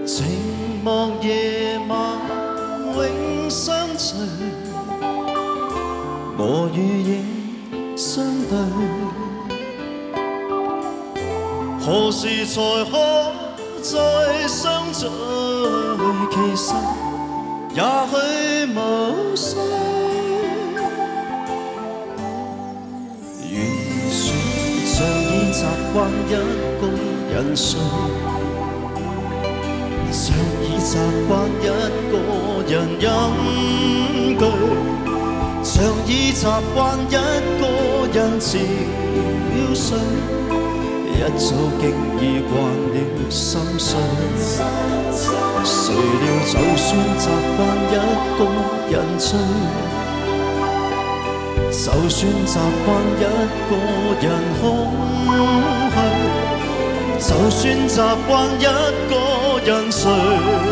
寂寞夜晚永相隨，我與影相對，何時才可再相聚？其實也許無需。完全像已習慣一個人睡，像已習慣一個人飲醉，像已習慣一個人憔悴，一早經已慣了心碎。誰料就算習慣一個人醉，就算習慣一個人空虛，就算習慣一個人睡。